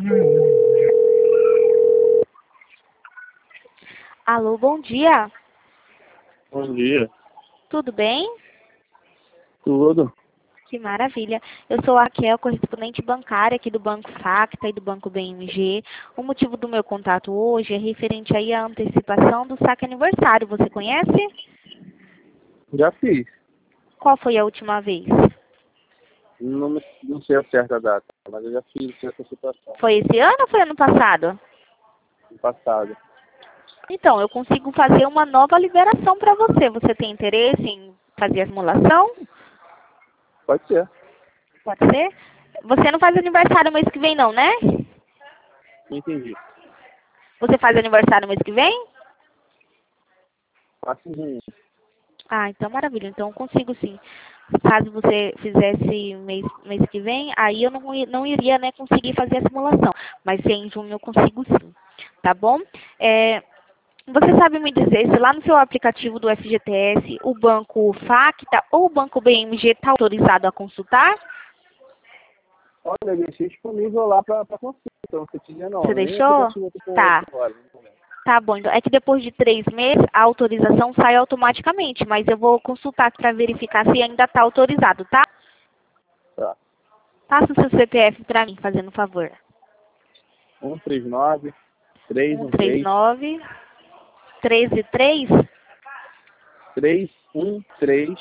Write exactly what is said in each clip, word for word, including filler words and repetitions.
Alô, bom dia. Bom dia. Tudo bem? Tudo? Que maravilha. Eu sou a Raquel, correspondente bancária aqui do Banco Facta e do Banco B M G. O motivo do meu contato hoje é referente aí à antecipação do saque aniversário. Você conhece? Já fiz. Qual foi a última vez? Não, me- não sei a certa data, mas eu já fiz essa situação Foi esse ano ou foi ano passado? no passado. Então, eu consigo fazer uma nova liberação para você. Você tem interesse em fazer a simulação? Pode ser. Pode ser? Você não faz aniversário mês que vem não, né? Não entendi. Você faz aniversário mês que vem? Faço um. Ah, então maravilha. Então eu consigo sim. Caso você fizesse mês, mês que vem, aí eu não, i- não iria, né, conseguir fazer a simulação. Mas se é em junho eu consigo sim. Tá bom? É, você sabe me dizer se lá no seu aplicativo do F G T S o banco Facta ou o banco B M G está autorizado a consultar? Olha, eu deixei disponível lá para consulta. Então, você tinha não. Você Nem o deixou? aplicativo eu tô com ele Tá. agora, no momento. Tá bom, então é que depois de três meses a autorização sai automaticamente, mas eu vou consultar para verificar se ainda está autorizado, tá? Tá. Passa o seu C P F para mim, fazendo um favor. um três nove, três um um três três, nove, treze três. três um três,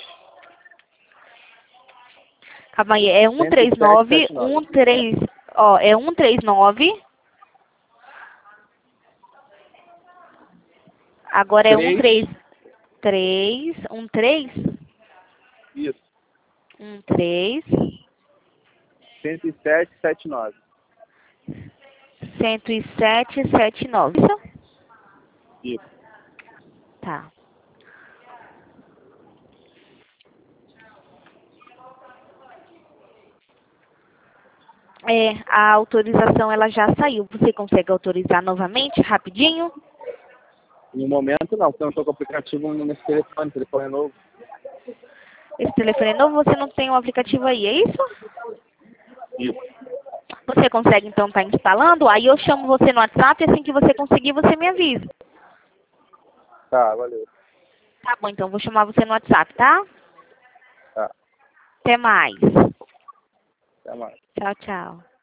Calma aí, é um sete três sete nove, sete nove. um três, ó, é um três nove. Agora é um três, três três, um três, isso. um três, cento e sete, setenta e nove. cento e sete, setenta e nove. Isso? Isso. Tá. É, a autorização ela já saiu. Você consegue autorizar novamente, rapidinho? No momento, não, porque eu não estou com o aplicativo nesse telefone. O telefone é novo. Esse telefone é novo, você não tem o aplicativo aí, é isso? Isso. Você consegue então estar instalando? Aí eu chamo você no WhatsApp e assim que você conseguir, você me avisa. Tá, valeu. Tá bom, então vou chamar você no WhatsApp, tá? Tá. Até mais. Até mais. Tchau, tchau.